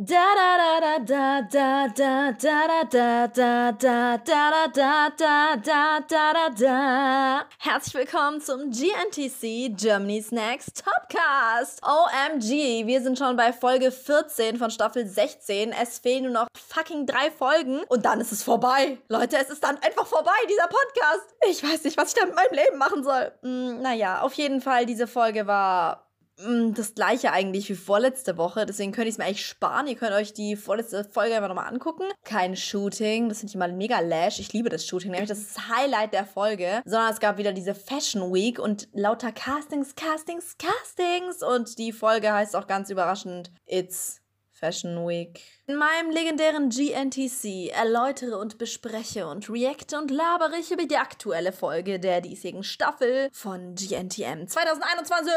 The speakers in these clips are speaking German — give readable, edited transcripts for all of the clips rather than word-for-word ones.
Da da da da da da da da da da da da da da da da da. Herzlich willkommen zum GNTC Germany's Next Topcast. OMG, wir sind schon bei Folge 14 von Staffel 16. Es fehlen nur noch fucking 3 Folgen und dann ist es vorbei. Leute, es ist dann einfach vorbei, dieser Podcast. Ich weiß nicht, was ich da mit meinem Leben machen soll. Naja, auf jeden Fall, diese Folge war das gleiche eigentlich wie vorletzte Woche, deswegen könnt ihr es mir eigentlich sparen. Ihr könnt euch die vorletzte Folge einfach nochmal angucken. Kein Shooting, das finde ich immer mega lash. Ich liebe das Shooting, nämlich das ist das Highlight der Folge. Sondern es gab wieder diese Fashion Week und lauter Castings. Und die Folge heißt auch ganz überraschend It's Fashion Week. In meinem legendären GNTC erläutere und bespreche und reacte und labere ich über die aktuelle Folge der diesjährigen Staffel von GNTM 2021.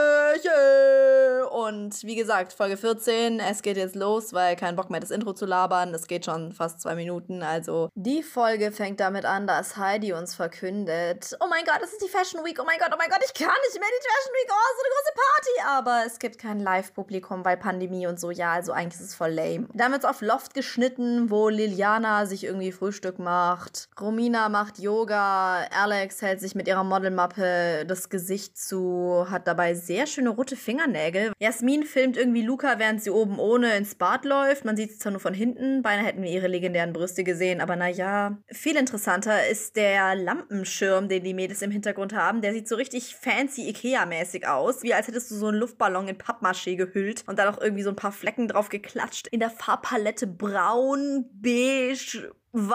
Und wie gesagt, Folge 14, es geht jetzt los, weil kein Bock mehr das Intro zu labern. Es geht schon fast 2 Minuten, also die Folge fängt damit an, dass Heidi uns verkündet, oh mein Gott, es ist die Fashion Week, oh mein Gott, ich kann nicht mehr die Fashion Week, oh, so eine große Party. Aber es gibt kein Live-Publikum, weil Pandemie und so, ja, also eigentlich ist es voll lame. Dann wird es auf Loft geschnitten, wo Liliana sich irgendwie Frühstück macht. Romina macht Yoga. Alex hält sich mit ihrer Modelmappe das Gesicht zu, hat dabei sehr schöne rote Fingernägel. Jasmin filmt irgendwie Luca, während sie oben ohne ins Bad läuft. Man sieht es zwar nur von hinten, beinahe hätten wir ihre legendären Brüste gesehen, aber naja. Viel interessanter ist der Lampenschirm, den die Mädels im Hintergrund haben. Der sieht so richtig fancy Ikea-mäßig aus. Wie als hättest du so einen Luftballon in Pappmaché gehüllt und dann auch irgendwie so ein paar Flecken drauf geklatscht. In der Farbpalette braun, beige,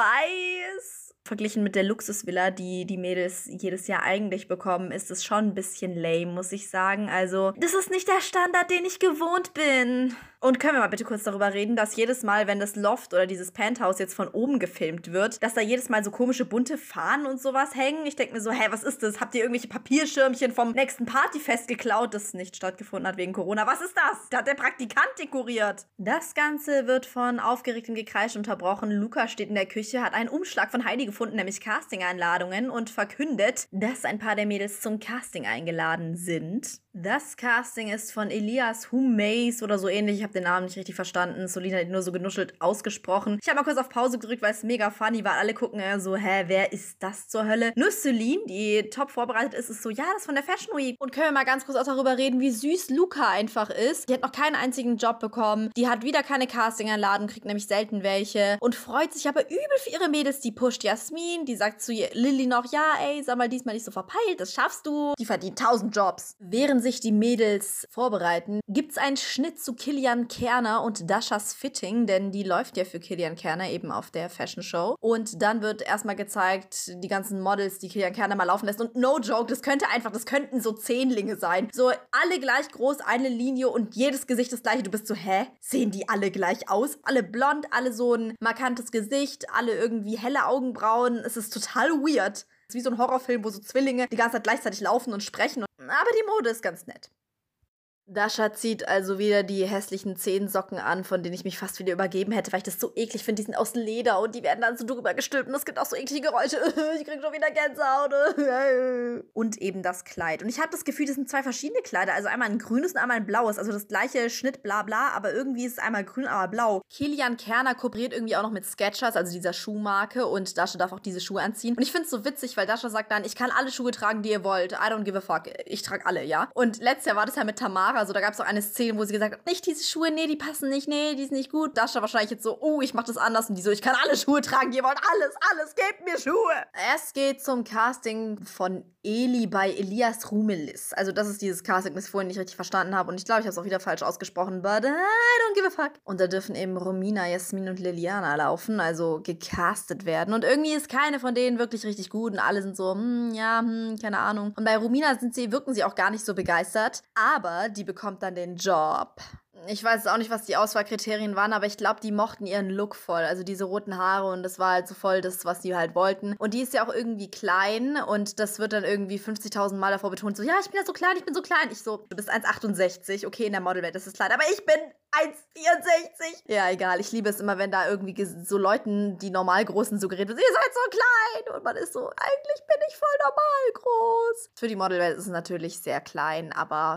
weiß. Verglichen mit der Luxusvilla, die die Mädels jedes Jahr eigentlich bekommen, ist es schon ein bisschen lame, muss ich sagen. Also, das ist nicht der Standard, den ich gewohnt bin. Und können wir mal bitte kurz darüber reden, dass jedes Mal, wenn das Loft oder dieses Penthouse jetzt von oben gefilmt wird, dass da jedes Mal so komische bunte Fahnen und sowas hängen? Ich denke mir so, hä, was ist das? Habt ihr irgendwelche Papierschirmchen vom nächsten Partyfest geklaut, das nicht stattgefunden hat wegen Corona? Was ist das? Da hat der Praktikant dekoriert. Das Ganze wird von aufgeregtem Gekreisch unterbrochen. Luca steht in der Küche, hat einen Umschlag von Heidi gefunden, nämlich Casting-Einladungen, und verkündet, dass ein paar der Mädels zum Casting eingeladen sind. Das Casting ist von Elias Humays oder so ähnlich. Ich habe den Namen nicht richtig verstanden. Solina hat ihn nur so genuschelt ausgesprochen. Ich habe mal kurz auf Pause gedrückt, weil es mega funny war. Alle gucken so, hä, wer ist das zur Hölle? Nur Celine, die top vorbereitet ist, ist so, ja, das ist von der Fashion Week. Und können wir mal ganz kurz auch darüber reden, wie süß Luca einfach ist. Die hat noch keinen einzigen Job bekommen. Die hat wieder keine Casting-Einladung, kriegt nämlich selten welche. Und freut sich aber übel für ihre Mädels. Die pusht Jasmin, die sagt zu Lilly noch, ja, ey, sag mal, diesmal nicht so verpeilt, das schaffst du. Die verdient 1000 Jobs. Während sich die Mädels vorbereiten, gibt's einen Schnitt zu Kilian Kerner und Dashas Fitting, denn die läuft ja für Kilian Kerner eben auf der Fashion Show. Und dann wird erstmal gezeigt, die ganzen Models, die Kilian Kerner mal laufen lässt. Und no joke, das könnten so Zehnlinge sein. So alle gleich groß, eine Linie und jedes Gesicht das gleiche. Du bist so, hä? Sehen die alle gleich aus? Alle blond, alle so ein markantes Gesicht, alle irgendwie helle Augenbrauen. Es ist total weird. Es ist wie so ein Horrorfilm, wo so Zwillinge die ganze Zeit gleichzeitig laufen und sprechen. Aber die Mode ist ganz nett. Dasha zieht also wieder die hässlichen Zehensocken an, von denen ich mich fast wieder übergeben hätte, weil ich das so eklig finde. Die sind aus Leder und die werden dann so drüber gestülpt und es gibt auch so eklige Geräusche. Ich krieg schon wieder Gänsehaut. Und eben das Kleid. Und ich habe das Gefühl, das sind 2 verschiedene Kleider. Also einmal ein grünes und einmal ein blaues. Also das gleiche Schnitt, bla bla, aber irgendwie ist es einmal grün, aber blau. Kilian Kerner kooperiert irgendwie auch noch mit Skechers, also dieser Schuhmarke, und Dasha darf auch diese Schuhe anziehen. Und ich finde es so witzig, weil Dasha sagt dann, ich kann alle Schuhe tragen, die ihr wollt. I don't give a fuck. Ich trage alle, ja? Und letztes Jahr war das ja mit Tamara. Also da gab es auch eine Szene, wo sie gesagt hat, nicht diese Schuhe, nee, die passen nicht, nee, die sind nicht gut. Dasha wahrscheinlich jetzt so, oh, ich mach das anders. Und die so, ich kann alle Schuhe tragen, ihr wollt alles, gebt mir Schuhe. Es geht zum Casting von Eli bei Elias Rumelis. Also das ist dieses Casting, das ich vorhin nicht richtig verstanden habe. Und ich glaube, ich habe es auch wieder falsch ausgesprochen, but I don't give a fuck. Und da dürfen eben Romina, Jasmin und Liliana laufen, also gecastet werden. Und irgendwie ist keine von denen wirklich richtig gut. Und alle sind so, keine Ahnung. Und bei Romina wirken sie auch gar nicht so begeistert. Aber die bekommt dann den Job. Ich weiß auch nicht, was die Auswahlkriterien waren, aber ich glaube, die mochten ihren Look voll. Also diese roten Haare, und das war halt so voll das, was die halt wollten. Und die ist ja auch irgendwie klein und das wird dann irgendwie 50.000 Mal davor betont, so, ja, ich bin ja so klein, ich bin so klein. Ich so, du bist 1,68, okay, in der Modelwelt ist es klein, aber ich bin 1,64. Ja, egal, ich liebe es immer, wenn da irgendwie so Leuten, die normal Großen, suggeriert wird, ihr seid so klein. Und man ist so, eigentlich bin ich voll normal groß. Für die Modelwelt ist es natürlich sehr klein, aber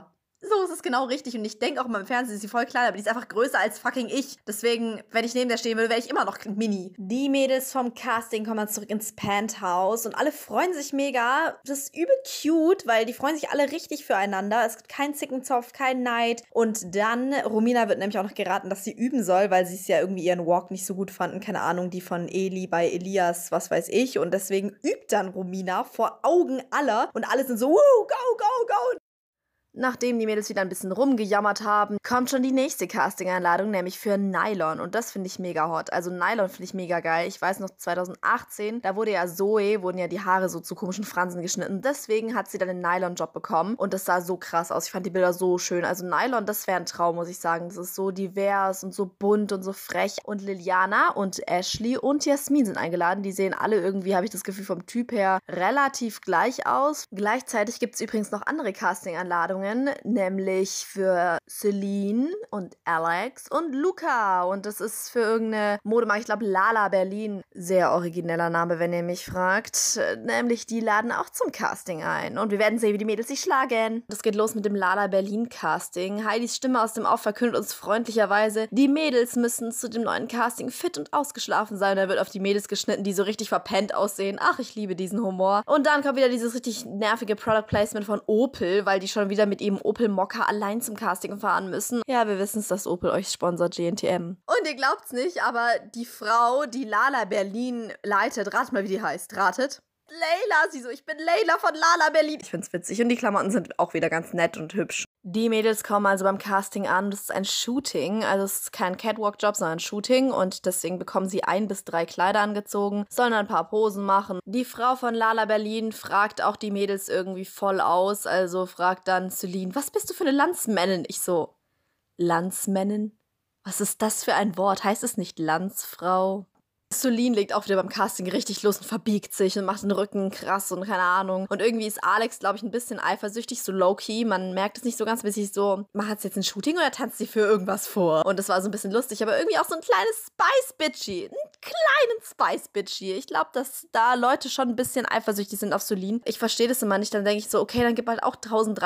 So ist es genau richtig. Und ich denke auch immer im Fernsehen, ist sie voll klein, aber die ist einfach größer als fucking ich. Deswegen, wenn ich neben der stehen würde, wäre ich immer noch mini. Die Mädels vom Casting kommen zurück ins Penthouse und alle freuen sich mega. Das ist übel cute, weil die freuen sich alle richtig füreinander. Es gibt keinen Zickenzoff, keinen Neid. Und dann, Romina wird nämlich auch noch geraten, dass sie üben soll, weil sie es ja irgendwie ihren Walk nicht so gut fanden. Keine Ahnung, die von Eli bei Elias, was weiß ich. Und deswegen übt dann Romina vor Augen aller. Und alle sind so, go, go, go. Nachdem die Mädels wieder ein bisschen rumgejammert haben, kommt schon die nächste Casting-Einladung, nämlich für Nylon. Und das finde ich mega hot. Also Nylon finde ich mega geil. Ich weiß noch, 2018, da wurden ja die Haare so zu komischen Fransen geschnitten. Deswegen hat sie dann den Nylon-Job bekommen. Und das sah so krass aus. Ich fand die Bilder so schön. Also Nylon, das wäre ein Traum, muss ich sagen. Das ist so divers und so bunt und so frech. Und Liliana und Ashley und Jasmin sind eingeladen. Die sehen alle irgendwie, habe ich das Gefühl, vom Typ her relativ gleich aus. Gleichzeitig gibt es übrigens noch andere Casting-Einladungen, nämlich für Celine und Alex und Luca. Und das ist für irgendeine Modemarke, ich glaube Lala Berlin. Sehr origineller Name, wenn ihr mich fragt. Nämlich die laden auch zum Casting ein. Und wir werden sehen, wie die Mädels sich schlagen. Das geht los mit dem Lala Berlin Casting. Heidis Stimme aus dem Off verkündet uns freundlicherweise, die Mädels müssen zu dem neuen Casting fit und ausgeschlafen sein. Da wird auf die Mädels geschnitten, die so richtig verpennt aussehen. Ach, ich liebe diesen Humor. Und dann kommt wieder dieses richtig nervige Product Placement von Opel, weil die schon wieder mit ihrem Opel Mokka allein zum Casting fahren müssen. Ja, wir wissen es, dass Opel euch sponsert, GNTM. Und ihr glaubt's nicht, aber die Frau, die Lala Berlin leitet, ratet mal, wie die heißt. Ratet? Leila, sie so, ich bin Leila von Lala Berlin. Ich find's witzig und die Klamotten sind auch wieder ganz nett und hübsch. Die Mädels kommen also beim Casting an. Das ist ein Shooting, also es ist kein Catwalk-Job, sondern ein Shooting und deswegen bekommen sie 1 bis 3 Kleider angezogen, sollen ein paar Posen machen. Die Frau von Lala Berlin fragt auch die Mädels irgendwie voll aus, also fragt dann Celine, was bist du für eine Landsmännin? Ich so, Landsmännin? Was ist das für ein Wort? Heißt es nicht Landsfrau? Celine legt auch wieder beim Casting richtig los und verbiegt sich und macht den Rücken krass und keine Ahnung. Und irgendwie ist Alex, glaube ich, ein bisschen eifersüchtig, so low-key. Man merkt es nicht so ganz, bis sich so, macht sie jetzt ein Shooting oder tanzt sie für irgendwas vor? Und das war so ein bisschen lustig, aber irgendwie auch so ein kleines Spice-Bitchy. Einen kleinen Spice-Bitchy. Ich glaube, dass da Leute schon ein bisschen eifersüchtig sind auf Celine. Ich verstehe das immer nicht. Dann denke ich so, okay, dann gib halt auch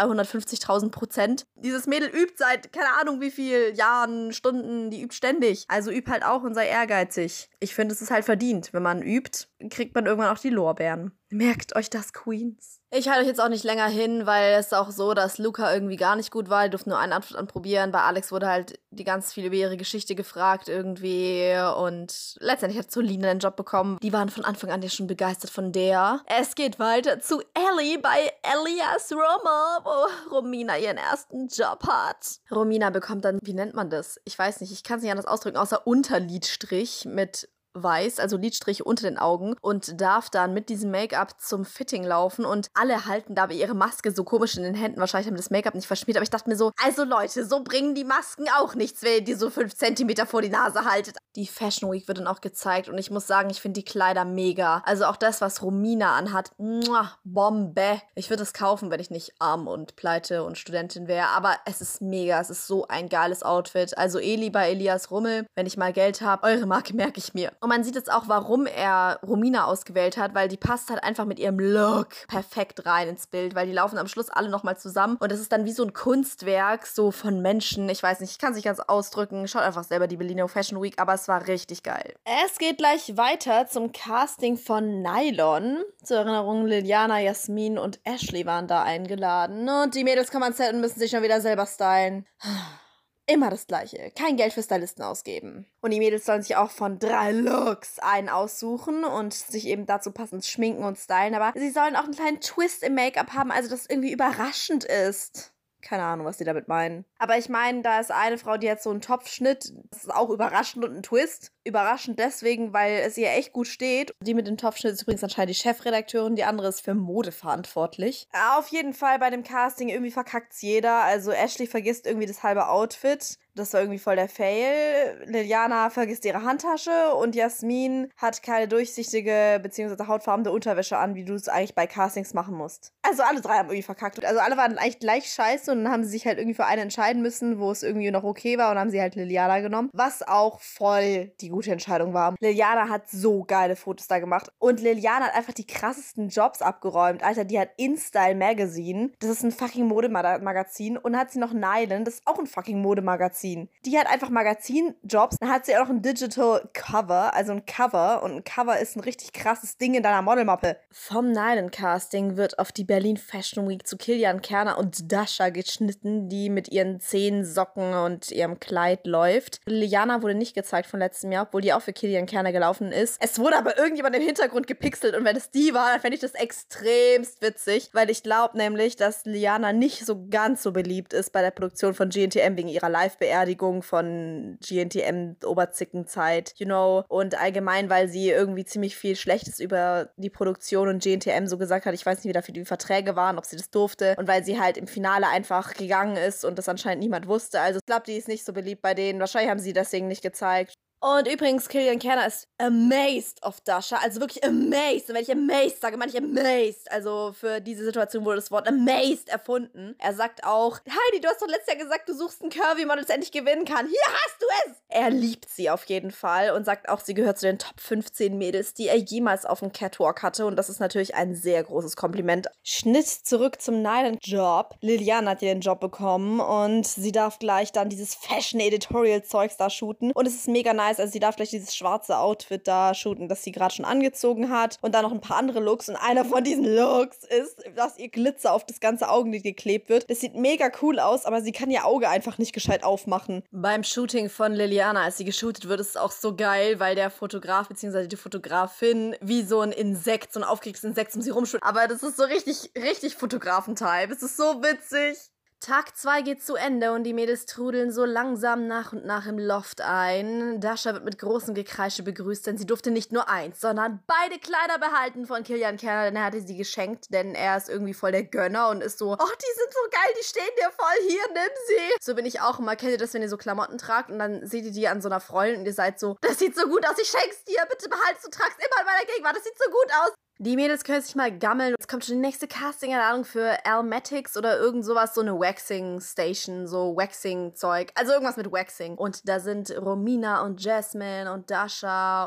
1350.000%. Dieses Mädel übt seit, keine Ahnung wie viel Jahren, Stunden, die übt ständig. Also üb halt auch und sei ehrgeizig. Ich finde, es ist halt verdient. Wenn man übt, kriegt man irgendwann auch die Lorbeeren. Merkt euch das, Queens. Ich halte euch jetzt auch nicht länger hin, weil es ist auch so, dass Luca irgendwie gar nicht gut war. Die durften nur eine Antwort anprobieren. Bei Alex wurde halt die ganz viel über ihre Geschichte gefragt irgendwie. Und letztendlich hat Celine einen Job bekommen. Die waren von Anfang an ja schon begeistert von der. Es geht weiter zu Ellie bei Elias Roma, wo Romina ihren ersten Job hat. Romina bekommt dann, wie nennt man das? Ich weiß nicht, ich kann es nicht anders ausdrücken, außer Unterlidstrich mit weiß, also Lidstriche unter den Augen und darf dann mit diesem Make-up zum Fitting laufen und alle halten dabei ihre Maske so komisch in den Händen. Wahrscheinlich haben das Make-up nicht verschmiert, aber ich dachte mir so, also Leute, so bringen die Masken auch nichts, wenn ihr die so 5 Zentimeter vor die Nase haltet. Die Fashion Week wird dann auch gezeigt und ich muss sagen, ich finde die Kleider mega. Also auch das, was Romina anhat, Bombe. Ich würde es kaufen, wenn ich nicht arm und pleite und Studentin wäre, aber es ist mega, es ist so ein geiles Outfit. Also Eli bei Elias Rummel, wenn ich mal Geld habe, eure Marke merke ich mir. Und man sieht jetzt auch, warum er Romina ausgewählt hat, weil die passt halt einfach mit ihrem Look perfekt rein ins Bild, weil die laufen am Schluss alle nochmal zusammen und es ist dann wie so ein Kunstwerk, so von Menschen, ich weiß nicht, ich kann es nicht ganz ausdrücken, schaut einfach selber die Berliner Fashion Week, aber es war richtig geil. Es geht gleich weiter zum Casting von Nylon. Zur Erinnerung, Liliana, Jasmin und Ashley waren da eingeladen und die Mädels kommen ans Set und müssen sich schon wieder selber stylen. Immer das Gleiche. Kein Geld für Stylisten ausgeben. Und die Mädels sollen sich auch von 3 Looks einen aussuchen und sich eben dazu passend schminken und stylen. Aber sie sollen auch einen kleinen Twist im Make-up haben, also dass es irgendwie überraschend ist. Keine Ahnung, was die damit meinen. Aber ich meine, da ist eine Frau, die hat so einen Topfschnitt. Das ist auch überraschend und ein Twist. Überraschend deswegen, weil es ihr echt gut steht. Die mit dem Topfschnitt ist übrigens anscheinend die Chefredakteurin. Die andere ist für Mode verantwortlich. Auf jeden Fall bei dem Casting irgendwie verkackt's jeder. Also Ashley vergisst irgendwie das halbe Outfit. Das war irgendwie voll der Fail. Liliana vergisst ihre Handtasche und Jasmin hat keine durchsichtige bzw. hautfarbene Unterwäsche an, wie du es eigentlich bei Castings machen musst. Also alle drei haben irgendwie verkackt. Also alle waren eigentlich gleich scheiße und dann haben sie sich halt irgendwie für eine entscheiden müssen, wo es irgendwie noch okay war und haben sie halt Liliana genommen. Was auch voll die gute Entscheidung war. Liliana hat so geile Fotos da gemacht und Liliana hat einfach die krassesten Jobs abgeräumt. Alter, die hat InStyle Magazine. Das ist ein fucking Modemagazin. Und dann hat sie noch Nylon. Das ist auch ein fucking Modemagazin. Die hat einfach Magazinjobs. Dann hat sie auch noch ein Digital Cover. Also ein Cover. Und ein Cover ist ein richtig krasses Ding in deiner Modelmappe. Vom Nylon Casting wird auf die Berlin Fashion Week zu Kilian Kerner und Dasha geschnitten, die mit ihren 10 Socken und ihrem Kleid läuft. Liliana wurde nicht gezeigt von letztem Jahr, obwohl die auch für Kilian Kerner gelaufen ist. Es wurde aber irgendjemand im Hintergrund gepixelt und wenn es die war, dann fände ich das extremst witzig, weil ich glaube nämlich, dass Liliana nicht so ganz so beliebt ist bei der Produktion von GNTM wegen ihrer Live-Beerdigung von GNTM Oberzickenzeit, und allgemein, weil sie irgendwie ziemlich viel Schlechtes über die Produktion und GNTM so gesagt hat. Ich weiß nicht, wie dafür die Verträge waren, ob sie das durfte und weil sie halt im Finale einfach gegangen ist und das anscheinend niemand wusste. Also ich glaube, die ist nicht so beliebt bei denen. Wahrscheinlich haben sie deswegen nicht gezeigt. Und übrigens, Kilian Kerner ist amazed auf Dasha. Also wirklich amazed. Und wenn ich amazed sage, meine ich amazed. Also für diese Situation wurde das Wort amazed erfunden. Er sagt auch, Heidi, du hast doch letztes Jahr gesagt, du suchst einen Curvy-Model, das endlich gewinnen kann. Hier hast du es! Er liebt sie auf jeden Fall und sagt auch, sie gehört zu den Top 15 Mädels, die er jemals auf dem Catwalk hatte. Und das ist natürlich ein sehr großes Kompliment. Schnitt zurück zum Nylon-Job. Liliana hat den Job bekommen und sie darf gleich dann dieses Fashion-Editorial-Zeugs da shooten. Und es ist mega nice. Also sie darf gleich dieses schwarze Outfit da shooten, das sie gerade schon angezogen hat. Und dann noch ein paar andere Looks. Und einer von diesen Looks ist, dass ihr Glitzer auf das ganze Augenlid geklebt wird. Das sieht mega cool aus, aber sie kann ihr Auge einfach nicht gescheit aufmachen. Beim Shooting von Liliana, als sie geshootet wird, ist es auch so geil, weil der Fotograf bzw. die Fotografin wie so ein Insekt, so ein aufgeregtes Insekt um sie rumschwimmt. Aber das ist so richtig Fotografen-Type. Es ist so witzig. Tag 2 geht zu Ende und die Mädels trudeln so langsam nach und nach im Loft ein. Dasha wird mit großem Gekreische begrüßt, denn sie durfte nicht nur eins, sondern beide Kleider behalten von Kilian Kerner, denn er hatte sie geschenkt, denn er ist irgendwie voll der Gönner und ist so, oh, die sind so geil, die stehen dir voll, hier, nimm sie. So bin ich auch immer. Kennt ihr das, wenn ihr so Klamotten tragt und dann seht ihr die an so einer Freundin und ihr seid so, das sieht so gut aus, ich schenk's dir, bitte behalt's, du tragst immer in meiner Gegenwart, das sieht so gut aus. Die Mädels können sich mal gammeln. Es kommt schon die nächste Casting-Einladung für Almatics oder irgend sowas, so eine Waxing-Station, so Waxing-Zeug. Also irgendwas mit Waxing. Und da sind Romina und Jasmine und Dasha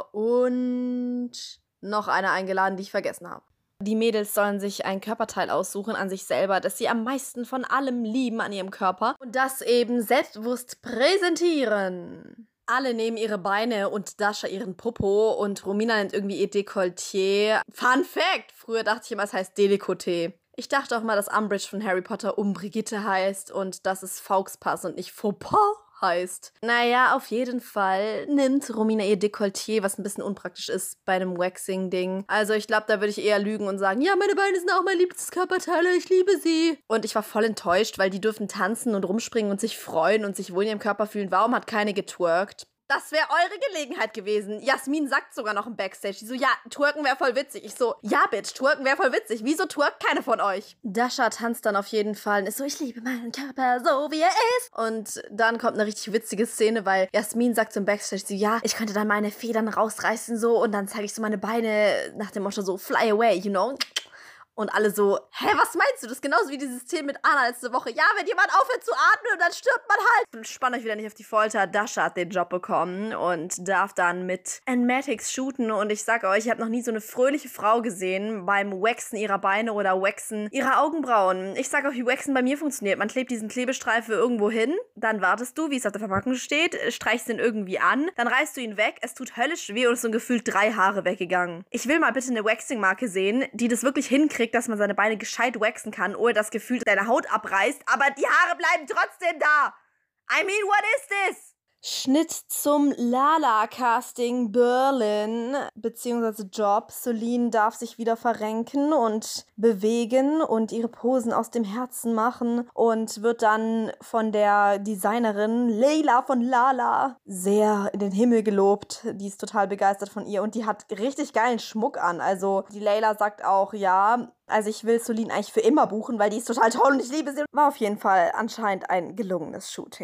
und noch eine eingeladen, die ich vergessen habe. Die Mädels sollen sich ein Körperteil aussuchen an sich selber, das sie am meisten von allem lieben an ihrem Körper und das eben selbstbewusst präsentieren. Alle nehmen ihre Beine und Dasha ihren Popo und Romina nennt irgendwie ihr Dekolleté. Fun Fact! Früher dachte ich immer, es heißt Delicoté. Ich dachte auch mal, dass Umbridge von Harry Potter Brigitte heißt und dass es Fauxpass und nicht Fauxpas heißt. Naja, auf jeden Fall nimmt Romina ihr Dekolleté, was ein bisschen unpraktisch ist bei einem Waxing-Ding. Also ich glaube, da würde ich eher lügen und sagen, ja, meine Beine sind auch mein liebstes Körperteil, ich liebe sie. Und ich war voll enttäuscht, weil die dürfen tanzen und rumspringen und sich freuen und sich wohl in ihrem Körper fühlen. Warum hat keine getwerkt? Das wäre eure Gelegenheit gewesen. Jasmin sagt sogar noch im Backstage. Die so, ja, twerken wäre voll witzig. Ich so, ja, Bitch, twerken wäre voll witzig. Wieso twerkt keine von euch? Dasha tanzt dann auf jeden Fall und ist so, ich liebe meinen Körper so, wie er ist. Und dann kommt eine richtig witzige Szene, weil Jasmin sagt zum Backstage so, ja, ich könnte dann meine Federn rausreißen so und dann zeige ich so meine Beine nach dem Motto so, fly away, you know? Und alle so, hä, was meinst du? Das ist genauso wie dieses Szene mit Anna letzte Woche. Ja, wenn jemand aufhört zu atmen, dann stirbt man halt. Spannt euch wieder nicht auf die Folter. Dasha hat den Job bekommen und darf dann mit Almatics shooten. Und ich sag euch, ich habe noch nie so eine fröhliche Frau gesehen beim Waxen ihrer Beine oder Waxen ihrer Augenbrauen. Ich sag euch, wie Waxen bei mir funktioniert. Man klebt diesen Klebestreifen irgendwo hin, dann wartest du, wie es auf der Verpackung steht, streichst ihn irgendwie an, dann reißt du ihn weg, es tut höllisch weh und es sind gefühlt 3 Haare weggegangen. Ich will mal bitte eine Waxing-Marke sehen, die das wirklich hinkriegt, dass man seine Beine gescheit waxen kann, ohne das Gefühl, dass deine Haut abreißt, aber die Haare bleiben trotzdem da. I mean, what is this? Schnitt zum Lala-Casting Berlin, beziehungsweise Job. Soline darf sich wieder verrenken und bewegen und ihre Posen aus dem Herzen machen und wird dann von der Designerin Leila von Lala sehr in den Himmel gelobt. Die ist total begeistert von ihr und die hat richtig geilen Schmuck an. Also die Leila sagt auch, ja, also ich will Soline eigentlich für immer buchen, weil die ist total toll und ich liebe sie. War auf jeden Fall anscheinend ein gelungenes Shooting.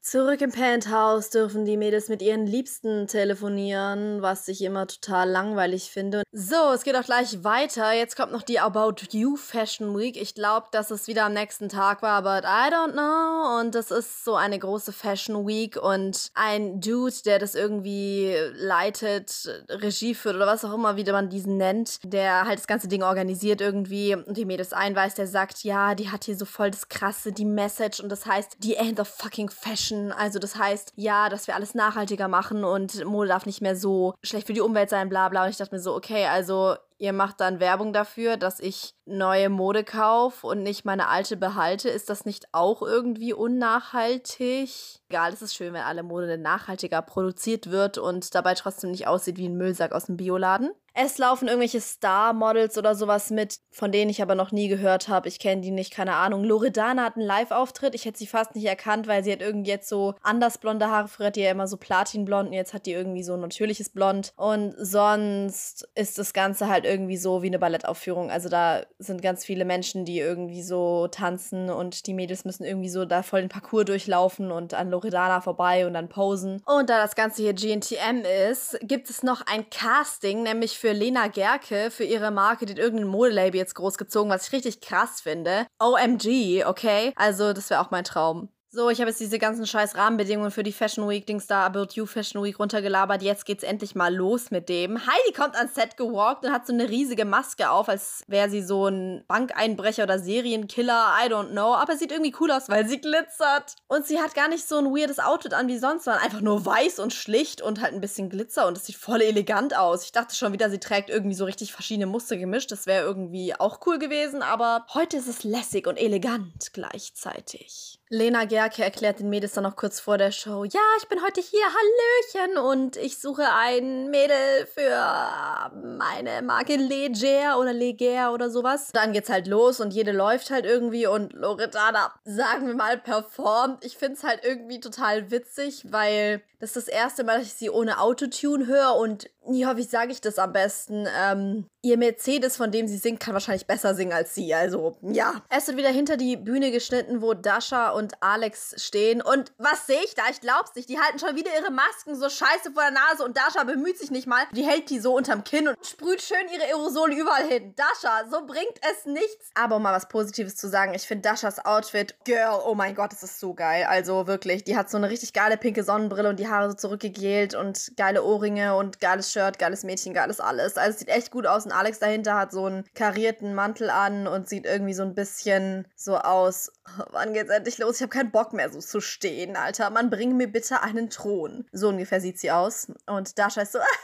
Zurück im Penthouse dürfen die Mädels mit ihren Liebsten telefonieren, was ich immer total langweilig finde. So, es geht auch gleich weiter. Jetzt kommt noch die About You Fashion Week. Ich glaube, dass es wieder am nächsten Tag war, but I don't know. Und das ist so eine große Fashion Week und ein Dude, der das irgendwie leitet, Regie führt oder was auch immer, wie man diesen nennt, der halt das ganze Ding organisiert irgendwie und die Mädels einweist, der sagt, ja, die hat hier so voll das Krasse, die Message und das heißt, the end of fucking fashion. Also das heißt, ja, dass wir alles nachhaltiger machen und Mode darf nicht mehr so schlecht für die Umwelt sein, bla bla. Und ich dachte mir so, okay, also ihr macht dann Werbung dafür, dass ich neue Mode kaufe und nicht meine alte behalte. Ist das nicht auch irgendwie unnachhaltig? Egal, es ist schön, wenn alle Mode nachhaltiger produziert wird und dabei trotzdem nicht aussieht wie ein Müllsack aus dem Bioladen. Es laufen irgendwelche Star-Models oder sowas mit, von denen ich aber noch nie gehört habe. Ich kenne die nicht, keine Ahnung. Loredana hat einen Live-Auftritt. Ich hätte sie fast nicht erkannt, weil sie hat irgendwie jetzt so anders blonde Haare. Früher hat die ja immer so platinblond und jetzt hat die irgendwie so ein natürliches Blond. Und sonst ist das Ganze halt irgendwie so wie eine Ballettaufführung. Also da sind ganz viele Menschen, die irgendwie so tanzen und die Mädels müssen irgendwie so da voll den Parcours durchlaufen und an Loredana vorbei und dann posen. Und da das Ganze hier GNTM ist, gibt es noch ein Casting, nämlich für Lena Gercke, für ihre Marke, die hat irgendein Modelabel jetzt großgezogen, was ich richtig krass finde. OMG, okay? Also das wäre auch mein Traum. So, ich habe jetzt diese ganzen scheiß Rahmenbedingungen für die Fashion Week, Dings da, About You Fashion Week runtergelabert. Jetzt geht's endlich mal los mit dem. Heidi kommt ans Set gewalkt und hat so eine riesige Maske auf, als wäre sie so ein Bankeinbrecher oder Serienkiller, I don't know. Aber sieht irgendwie cool aus, weil sie glitzert. Und sie hat gar nicht so ein weirdes Outfit an wie sonst, sondern einfach nur weiß und schlicht und halt ein bisschen Glitzer. Und es sieht voll elegant aus. Ich dachte schon wieder, sie trägt irgendwie so richtig verschiedene Muster gemischt. Das wäre irgendwie auch cool gewesen, aber heute ist es lässig und elegant gleichzeitig. Lena Gercke erklärt den Mädels dann noch kurz vor der Show, ja, ich bin heute hier, Hallöchen, und ich suche ein Mädel für meine Marke Leger oder Leger oder sowas. Dann geht's halt los und jede läuft halt irgendwie und Loredana, sagen wir mal, performt. Ich find's halt irgendwie total witzig, weil das ist das erste Mal, dass ich sie ohne Autotune höre und ja, wie sage ich das am besten? Ihr Mercedes, von dem sie singt, kann wahrscheinlich besser singen als sie. Also, ja. Es wird wieder hinter die Bühne geschnitten, wo Dasha und Alex stehen. Und was sehe ich da? Ich glaub's nicht. Die halten schon wieder ihre Masken so scheiße vor der Nase und Dasha bemüht sich nicht mal. Die hält die so unterm Kinn und sprüht schön ihre Aerosole überall hin. Dasha, so bringt es nichts. Aber um mal was Positives zu sagen, ich finde Dashas Outfit, Girl, oh mein Gott, das ist so geil. Also wirklich, die hat so eine richtig geile pinke Sonnenbrille und die Haare so zurückgegelt und geile Ohrringe und geiles Shirt, geiles Mädchen, geiles alles. Also es sieht echt gut aus und Alex dahinter hat so einen karierten Mantel an und sieht irgendwie so ein bisschen so aus, wann geht's endlich los? Ich habe keinen Bock mehr so zu stehen, Alter. Man bringe mir bitte einen Thron. So ungefähr sieht sie aus. Und Dasha ist so, meine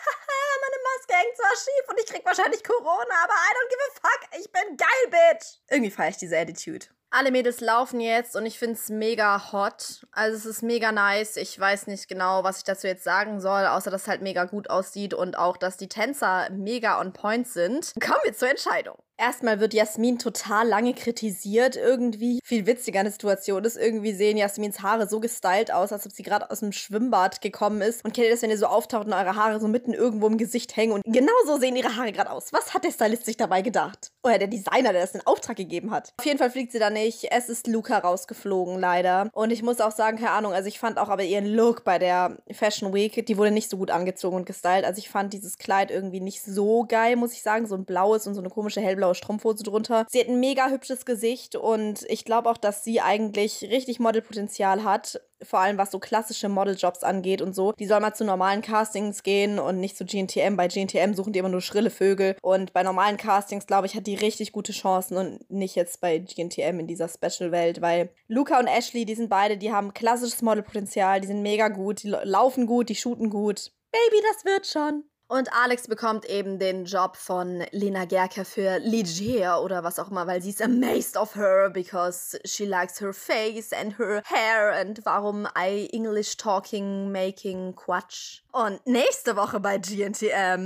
Maske hängt zwar schief und ich krieg wahrscheinlich Corona, aber I don't give a fuck. Ich bin geil, Bitch. Irgendwie feiere ich diese Attitude. Alle Mädels laufen jetzt und ich find's mega hot. Also es ist mega nice. Ich weiß nicht genau, was ich dazu jetzt sagen soll, außer dass es halt mega gut aussieht und auch, dass die Tänzer mega on point sind. Kommen wir zur Entscheidung. Erstmal wird Jasmin total lange kritisiert irgendwie. Viel witziger eine Situation ist, irgendwie sehen Jasmins Haare so gestylt aus, als ob sie gerade aus dem Schwimmbad gekommen ist. Und kennt ihr das, wenn ihr so auftaucht und eure Haare so mitten irgendwo im Gesicht hängen? Und genau so sehen ihre Haare gerade aus. Was hat der Stylist sich dabei gedacht? Oder der Designer, der das in Auftrag gegeben hat? Auf jeden Fall fliegt sie da nicht. Es ist Luca rausgeflogen, leider. Und ich muss auch sagen, keine Ahnung, also ich fand auch aber ihren Look bei der Fashion Week, die wurde nicht so gut angezogen und gestylt. Also ich fand dieses Kleid irgendwie nicht so geil, muss ich sagen. So ein blaues und so eine komische hellblaue Strumpfhose drunter. Sie hat ein mega hübsches Gesicht und ich glaube auch, dass sie eigentlich richtig Modelpotenzial hat. Vor allem, was so klassische Modeljobs angeht und so. Die soll mal zu normalen Castings gehen und nicht zu GNTM. Bei GNTM suchen die immer nur schrille Vögel. Und bei normalen Castings, glaube ich, hat die richtig gute Chancen und nicht jetzt bei GNTM in dieser Special-Welt. Weil Luca und Ashley, die sind beide, die haben klassisches Modelpotenzial. Die sind mega gut, die laufen gut, die shooten gut. Baby, das wird schon. Und Alex bekommt eben den Job von Lena Gercke für Leger oder was auch immer, weil sie ist amazed of her because she likes her face and her hair and warum I English talking making Quatsch. Und nächste Woche bei GNTM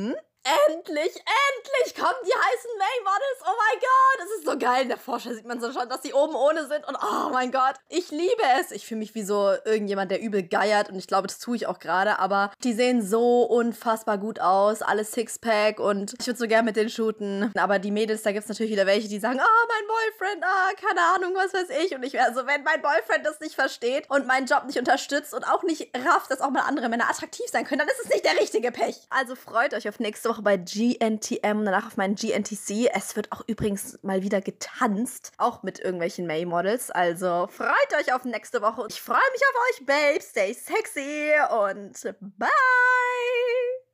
Endlich kommen die heißen May-Models. Oh mein Gott, das ist so geil. In der Vorschau sieht man so schon, dass die oben ohne sind. Und oh mein Gott, ich liebe es. Ich fühle mich wie so irgendjemand, der übel geiert. Und ich glaube, das tue ich auch gerade. Aber die sehen so unfassbar gut aus. Alles Sixpack. Und ich würde so gern mit denen shooten. Aber die Mädels, da gibt es natürlich wieder welche, die sagen, mein Boyfriend, keine Ahnung, was weiß ich. Und ich wäre so, wenn mein Boyfriend das nicht versteht und meinen Job nicht unterstützt und auch nicht rafft, dass auch mal andere Männer attraktiv sein können, dann ist es nicht der richtige Pech. Also freut euch auf nächste Woche bei GNTM und danach auf meinen GNTC. Es wird auch übrigens mal wieder getanzt, auch mit irgendwelchen May-Models. Also freut euch auf nächste Woche und ich freue mich auf euch, Babes. Stay sexy und bye!